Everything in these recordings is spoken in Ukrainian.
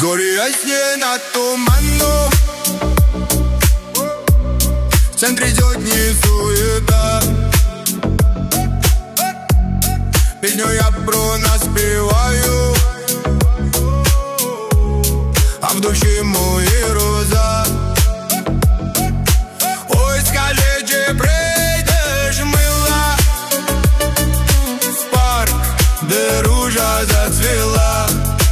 зорі ясні над туманом, в центрі сьогодні суєта. Пісню я про нас співаю, а в душі мої роза. Ой, скажи, чи прийдеш, мила, в парк, де ружа зацвіла.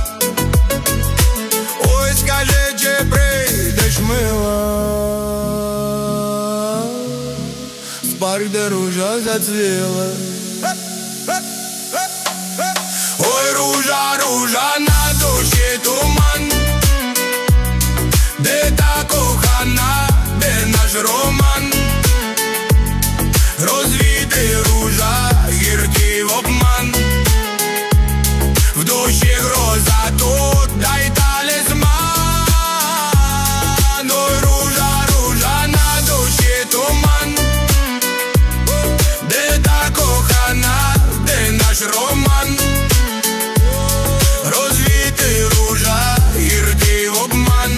Ой, скажи, чи прийдеш, мила, в парк, де ружа зацвіла. Ой, ружа, ружа, на душі туман, де та кохана, де наш роман? Розвіти ружа, гіркий обман, в душі гроза, тут дай талісман. Ой, ружа, ружа, на душі туман, де та кохана, де наш роман? Розвіти ружа, гіркий обман,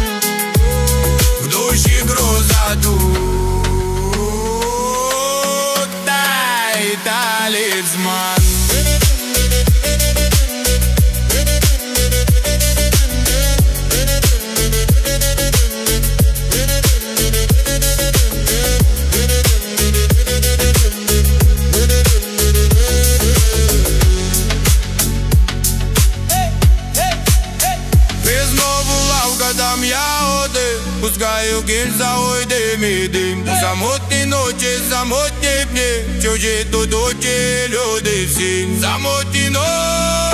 в душі гроза, тут дай талісман. Там я один, пускаю кільця, ой, дим і дим. Самотні ночі, самотні дні, чужі тут очі, люди всі. Самотні ночі.